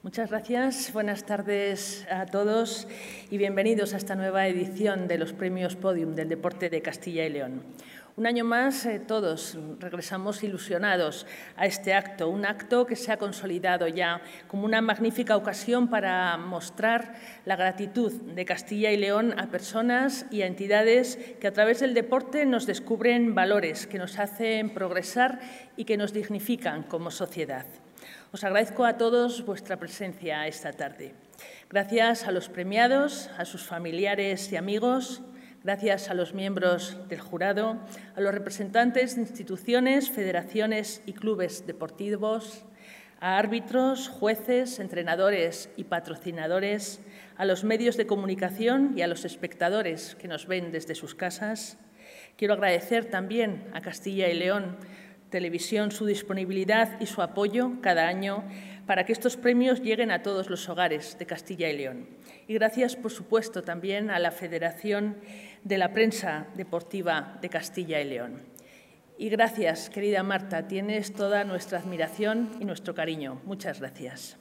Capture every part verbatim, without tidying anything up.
Muchas gracias. Buenas tardes a todos y bienvenidos a esta nueva edición de los Premios Podium del Deporte de Castilla y León. Un año más, eh, todos regresamos ilusionados a este acto, un acto que se ha consolidado ya como una magnífica ocasión para mostrar la gratitud de Castilla y León a personas y a entidades que a través del deporte nos descubren valores, que nos hacen progresar y que nos dignifican como sociedad. Os agradezco a todos vuestra presencia esta tarde. Gracias a los premiados, a sus familiares y amigos, gracias a los miembros del jurado, a los representantes de instituciones, federaciones y clubes deportivos, a árbitros, jueces, entrenadores y patrocinadores, a los medios de comunicación y a los espectadores que nos ven desde sus casas. Quiero agradecer también a Castilla y León Televisión su disponibilidad y su apoyo cada año para que estos premios lleguen a todos los hogares de Castilla y León. Y gracias, por supuesto, también a la Federación de la Prensa Deportiva de Castilla y León. Y gracias, querida Marta, tienes toda nuestra admiración y nuestro cariño. Muchas gracias.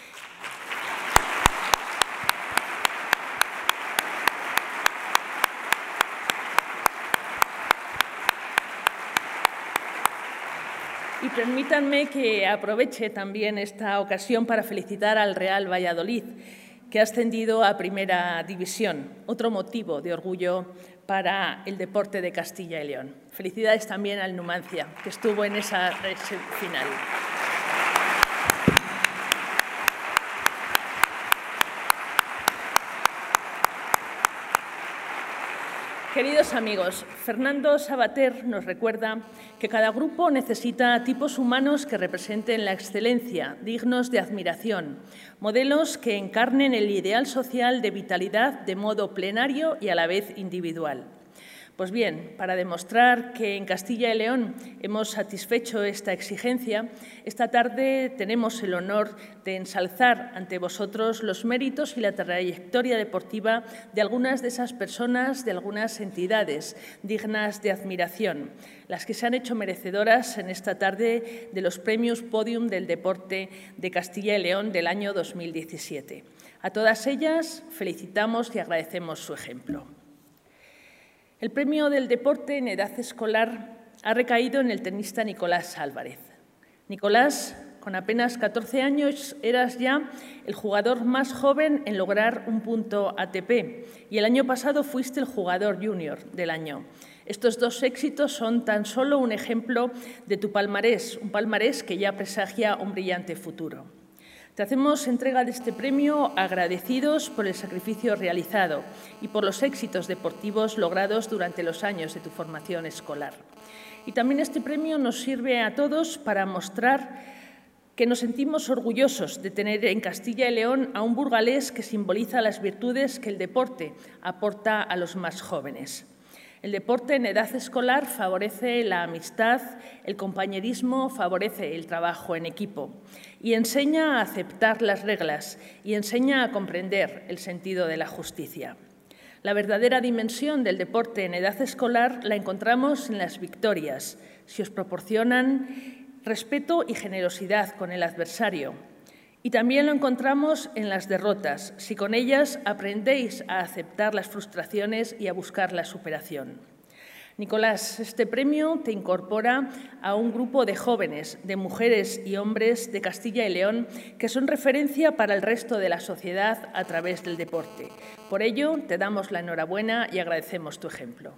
Y permítanme que aproveche también esta ocasión para felicitar al Real Valladolid, que ha ascendido a Primera División, otro motivo de orgullo para el deporte de Castilla y León. Felicidades también al Numancia, que estuvo en esa final. Queridos amigos, Fernando Savater nos recuerda que cada grupo necesita tipos humanos que representen la excelencia, dignos de admiración, modelos que encarnen el ideal social de vitalidad de modo plenario y a la vez individual. Pues bien, para demostrar que en Castilla y León hemos satisfecho esta exigencia, esta tarde tenemos el honor de ensalzar ante vosotros los méritos y la trayectoria deportiva de algunas de esas personas, de algunas entidades dignas de admiración, las que se han hecho merecedoras en esta tarde de los Premios Podium del Deporte de Castilla y León del año dos mil diecisiete. A todas ellas felicitamos y agradecemos su ejemplo. El premio del deporte en edad escolar ha recaído en el tenista Nicolás Álvarez. Nicolás, con apenas catorce años, eras ya el jugador más joven en lograr un punto A T P y el año pasado fuiste el jugador junior del año. Estos dos éxitos son tan solo un ejemplo de tu palmarés, un palmarés que ya presagia un brillante futuro. Te hacemos entrega de este premio agradecidos por el sacrificio realizado y por los éxitos deportivos logrados durante los años de tu formación escolar. Y también este premio nos sirve a todos para mostrar que nos sentimos orgullosos de tener en Castilla y León a un burgalés que simboliza las virtudes que el deporte aporta a los más jóvenes. El deporte en edad escolar favorece la amistad, el compañerismo, favorece el trabajo en equipo y enseña a aceptar las reglas y enseña a comprender el sentido de la justicia. La verdadera dimensión del deporte en edad escolar la encontramos en las victorias, si os proporcionan respeto y generosidad con el adversario. Y también lo encontramos en las derrotas, si con ellas aprendéis a aceptar las frustraciones y a buscar la superación. Nicolás, este premio te incorpora a un grupo de jóvenes, de mujeres y hombres de Castilla y León que son referencia para el resto de la sociedad a través del deporte. Por ello, te damos la enhorabuena y agradecemos tu ejemplo.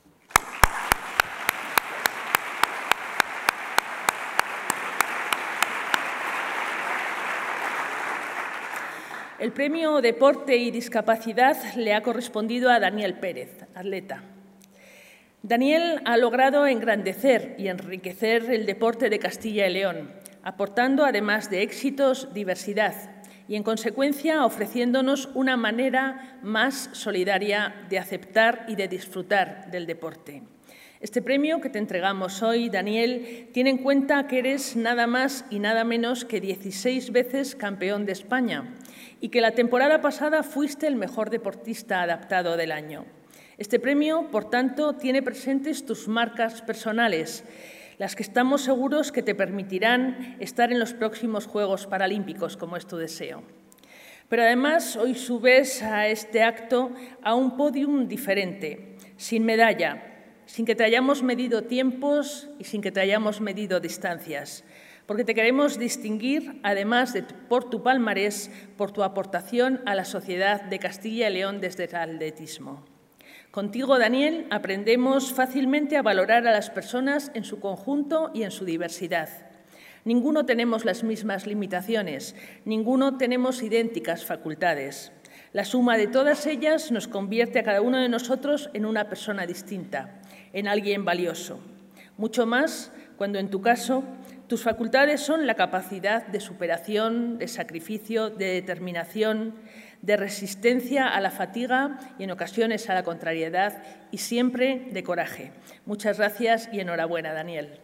El premio Deporte y Discapacidad le ha correspondido a Daniel Pérez, atleta. Daniel ha logrado engrandecer y enriquecer el deporte de Castilla y León, aportando, además de éxitos, diversidad y, en consecuencia, ofreciéndonos una manera más solidaria de aceptar y de disfrutar del deporte. Este premio que te entregamos hoy, Daniel, tiene en cuenta que eres nada más y nada menos que dieciséis veces campeón de España y que la temporada pasada fuiste el mejor deportista adaptado del año. Este premio, por tanto, tiene presentes tus marcas personales, las que estamos seguros que te permitirán estar en los próximos Juegos Paralímpicos, como es tu deseo. Pero además hoy subes a este acto a un podium diferente, sin medalla, sin que te hayamos medido tiempos y sin que te hayamos medido distancias, porque te queremos distinguir, además de por tu palmarés, por tu aportación a la sociedad de Castilla y León desde el atletismo. Contigo, Daniel, aprendemos fácilmente a valorar a las personas en su conjunto y en su diversidad. Ninguno tenemos las mismas limitaciones, ninguno tenemos idénticas facultades. La suma de todas ellas nos convierte a cada uno de nosotros en una persona distinta, en alguien valioso. Mucho más cuando, en tu caso, tus facultades son la capacidad de superación, de sacrificio, de determinación, de resistencia a la fatiga y, en ocasiones, a la contrariedad, y siempre de coraje. Muchas gracias y enhorabuena, Daniel.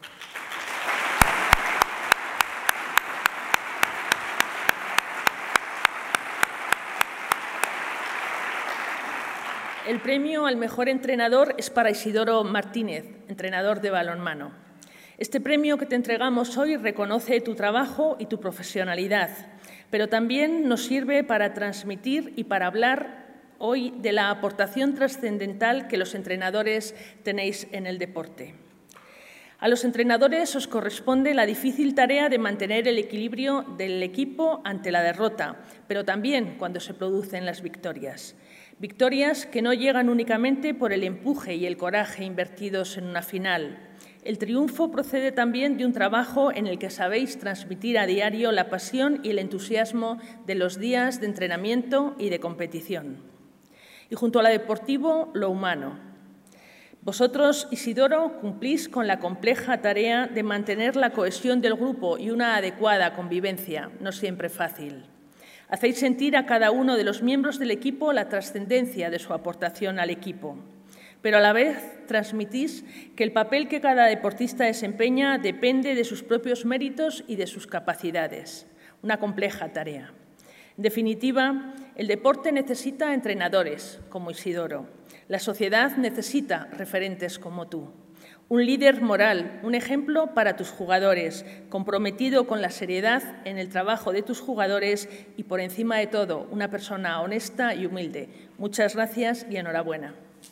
El premio al mejor entrenador es para Isidoro Martínez, entrenador de balonmano. Este premio que te entregamos hoy reconoce tu trabajo y tu profesionalidad, pero también nos sirve para transmitir y para hablar hoy de la aportación trascendental que los entrenadores tenéis en el deporte. A los entrenadores os corresponde la difícil tarea de mantener el equilibrio del equipo ante la derrota, pero también cuando se producen las victorias. Victorias que no llegan únicamente por el empuje y el coraje invertidos en una final. El triunfo procede también de un trabajo en el que sabéis transmitir a diario la pasión y el entusiasmo de los días de entrenamiento y de competición. Y junto a lo deportivo, lo humano. Vosotros, Isidoro, cumplís con la compleja tarea de mantener la cohesión del grupo y una adecuada convivencia, no siempre fácil. Hacéis sentir a cada uno de los miembros del equipo la trascendencia de su aportación al equipo, pero a la vez transmitís que el papel que cada deportista desempeña depende de sus propios méritos y de sus capacidades. Una compleja tarea. En definitiva, el deporte necesita entrenadores como Isidoro. La sociedad necesita referentes como tú. Un líder moral, un ejemplo para tus jugadores, comprometido con la seriedad en el trabajo de tus jugadores y, por encima de todo, una persona honesta y humilde. Muchas gracias y enhorabuena.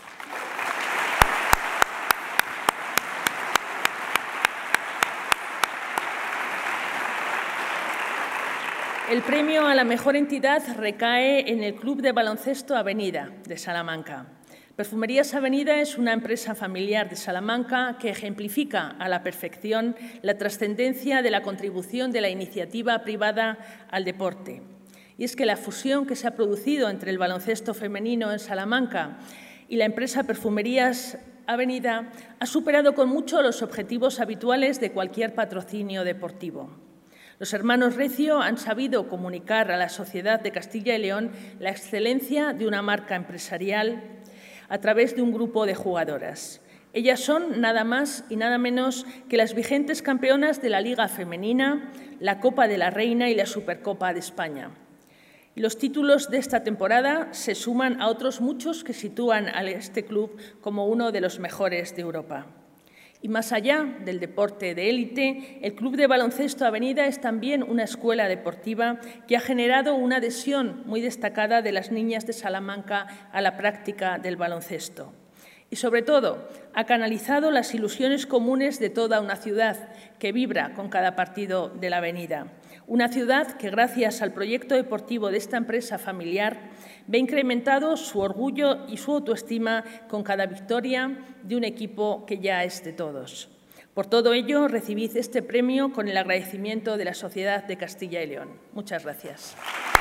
El premio a la mejor entidad recae en el Club de Baloncesto Avenida de Salamanca. Perfumerías Avenida es una empresa familiar de Salamanca que ejemplifica a la perfección la trascendencia de la contribución de la iniciativa privada al deporte. Y es que la fusión que se ha producido entre el baloncesto femenino en Salamanca y la empresa Perfumerías Avenida ha superado con mucho los objetivos habituales de cualquier patrocinio deportivo. Los hermanos Recio han sabido comunicar a la sociedad de Castilla y León la excelencia de una marca empresarial a través de un grupo de jugadoras. Ellas son nada más y nada menos que las vigentes campeonas de la Liga Femenina, la Copa de la Reina y la Supercopa de España. Y los títulos de esta temporada se suman a otros muchos que sitúan a este club como uno de los mejores de Europa. Y más allá del deporte de élite, el Club de Baloncesto Avenida es también una escuela deportiva que ha generado una adhesión muy destacada de las niñas de Salamanca a la práctica del baloncesto. Y, sobre todo, ha canalizado las ilusiones comunes de toda una ciudad que vibra con cada partido de la avenida. Una ciudad que, gracias al proyecto deportivo de esta empresa familiar, ve incrementado su orgullo y su autoestima con cada victoria de un equipo que ya es de todos. Por todo ello, recibid este premio con el agradecimiento de la sociedad de Castilla y León. Muchas gracias.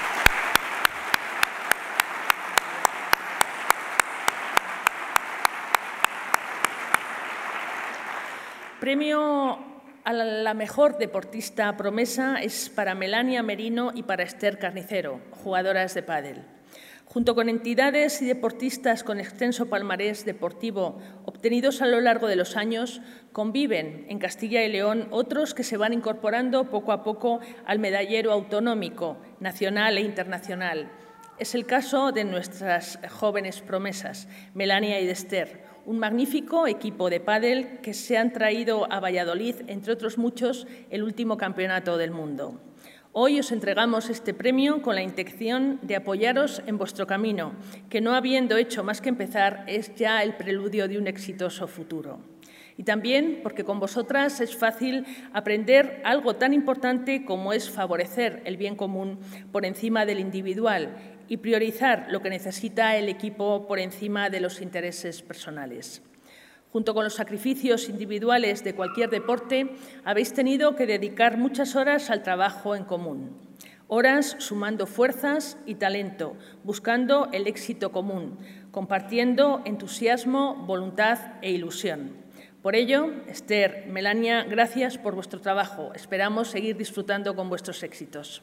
Premio a la mejor deportista promesa es para Melania Merino y para Esther Carnicero, jugadoras de pádel. Junto con entidades y deportistas con extenso palmarés deportivo obtenidos a lo largo de los años, conviven en Castilla y León otros que se van incorporando poco a poco al medallero autonómico, nacional e internacional. Es el caso de nuestras jóvenes promesas, Melania y Esther, un magnífico equipo de pádel que se han traído a Valladolid, entre otros muchos, el último campeonato del mundo. Hoy os entregamos este premio con la intención de apoyaros en vuestro camino, que no habiendo hecho más que empezar, es ya el preludio de un exitoso futuro. Y también porque con vosotras es fácil aprender algo tan importante como es favorecer el bien común por encima del individual y priorizar lo que necesita el equipo por encima de los intereses personales. Junto con los sacrificios individuales de cualquier deporte, habéis tenido que dedicar muchas horas al trabajo en común. Horas sumando fuerzas y talento, buscando el éxito común, compartiendo entusiasmo, voluntad e ilusión. Por ello, Esther, Melania, gracias por vuestro trabajo. Esperamos seguir disfrutando con vuestros éxitos.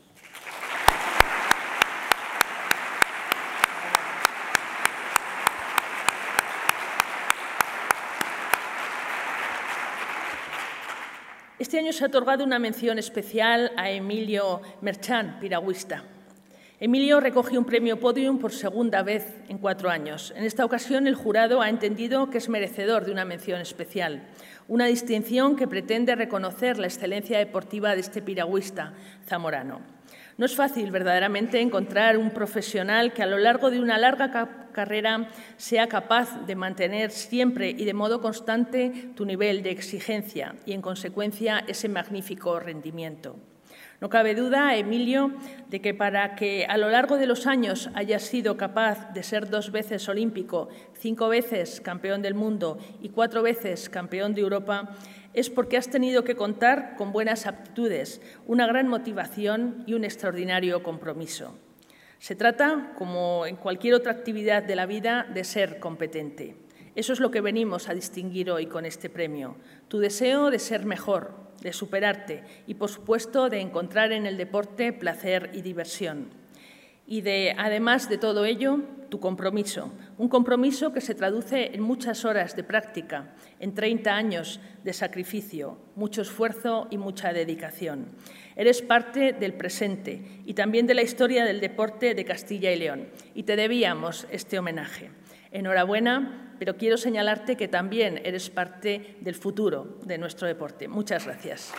Este año se ha otorgado una mención especial a Emilio Merchan, piragüista. Emilio recogió un premio Podium por segunda vez en cuatro años. En esta ocasión, el jurado ha entendido que es merecedor de una mención especial, una distinción que pretende reconocer la excelencia deportiva de este piragüista zamorano. No es fácil verdaderamente encontrar un profesional que a lo largo de una larga carrera sea capaz de mantener siempre y de modo constante tu nivel de exigencia y, en consecuencia, ese magnífico rendimiento. No cabe duda, Emilio, de que para que a lo largo de los años hayas sido capaz de ser dos veces olímpico, cinco veces campeón del mundo y cuatro veces campeón de Europa, es porque has tenido que contar con buenas aptitudes, una gran motivación y un extraordinario compromiso. Se trata, como en cualquier otra actividad de la vida, de ser competente. Eso es lo que venimos a distinguir hoy con este premio. Tu deseo de ser mejor, de superarte y, por supuesto, de encontrar en el deporte placer y diversión. Y, de, además de todo ello, tu compromiso. Un compromiso que se traduce en muchas horas de práctica, en treinta años de sacrificio, mucho esfuerzo y mucha dedicación. Eres parte del presente y también de la historia del deporte de Castilla y León, y te debíamos este homenaje. Enhorabuena, pero quiero señalarte que también eres parte del futuro de nuestro deporte. Muchas gracias.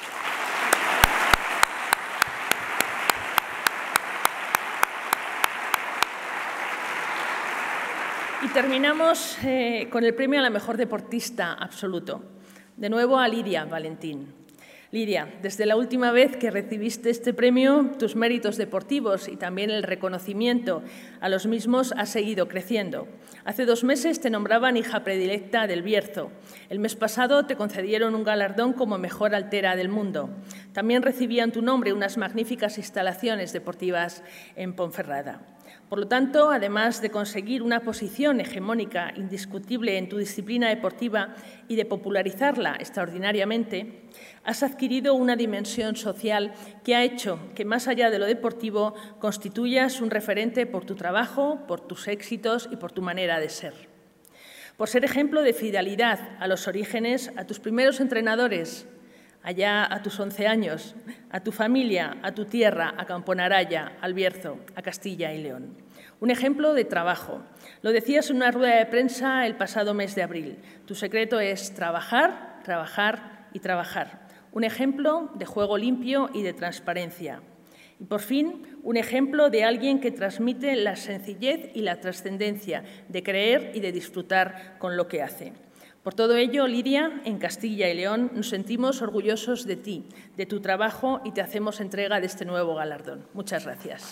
Y terminamos eh, con el premio a la mejor deportista absoluto. De nuevo a Lidia Valentín. Lidia, desde la última vez que recibiste este premio, tus méritos deportivos y también el reconocimiento a los mismos ha seguido creciendo. Hace dos meses te nombraban hija predilecta del Bierzo. El mes pasado te concedieron un galardón como mejor altera del mundo. También recibían tu nombre unas magníficas instalaciones deportivas en Ponferrada. Por lo tanto, además de conseguir una posición hegemónica indiscutible en tu disciplina deportiva y de popularizarla extraordinariamente, has adquirido una dimensión social que ha hecho que, más allá de lo deportivo, constituyas un referente por tu trabajo, por tus éxitos y por tu manera de ser. Por ser ejemplo de fidelidad a los orígenes, a tus primeros entrenadores, allá a tus once años, a tu familia, a tu tierra, a Camponaraya, al Bierzo, a Castilla y León. Un ejemplo de trabajo. Lo decías en una rueda de prensa el pasado mes de abril. Tu secreto es trabajar, trabajar y trabajar. Un ejemplo de juego limpio y de transparencia. Y, por fin, un ejemplo de alguien que transmite la sencillez y la trascendencia de creer y de disfrutar con lo que hace. Por todo ello, Lidia, en Castilla y León, nos sentimos orgullosos de ti, de tu trabajo y te hacemos entrega de este nuevo galardón. Muchas gracias.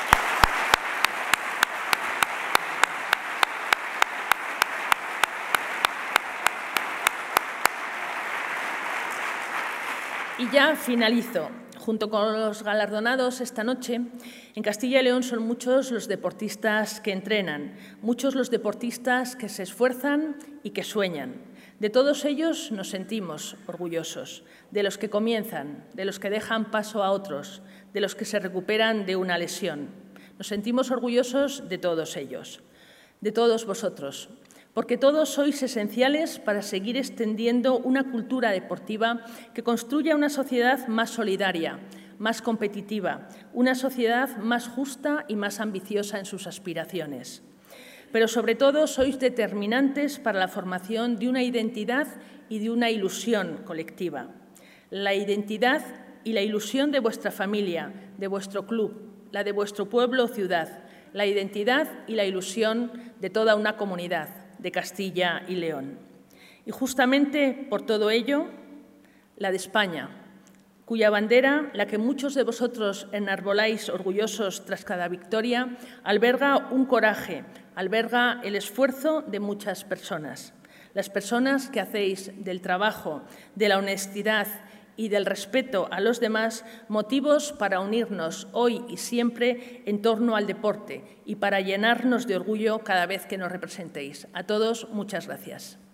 Y ya finalizo. Junto con los galardonados esta noche, en Castilla y León son muchos los deportistas que entrenan, muchos los deportistas que se esfuerzan y que sueñan. De todos ellos nos sentimos orgullosos, de los que comienzan, de los que dejan paso a otros, de los que se recuperan de una lesión. Nos sentimos orgullosos de todos ellos, de todos vosotros, porque todos sois esenciales para seguir extendiendo una cultura deportiva que construya una sociedad más solidaria, más competitiva, una sociedad más justa y más ambiciosa en sus aspiraciones. pero sobre todo sois determinantes para la formación de una identidad y de una ilusión colectiva. La identidad y la ilusión de vuestra familia, de vuestro club, la de vuestro pueblo o ciudad, la identidad y la ilusión de toda una comunidad, de Castilla y León. Y justamente por todo ello, la de España, cuya bandera, la que muchos de vosotros enarboláis orgullosos tras cada victoria, alberga un coraje, alberga el esfuerzo de muchas personas. Las personas que hacéis del trabajo, de la honestidad y del respeto a los demás motivos para unirnos hoy y siempre en torno al deporte y para llenarnos de orgullo cada vez que nos representéis. A todos, muchas gracias.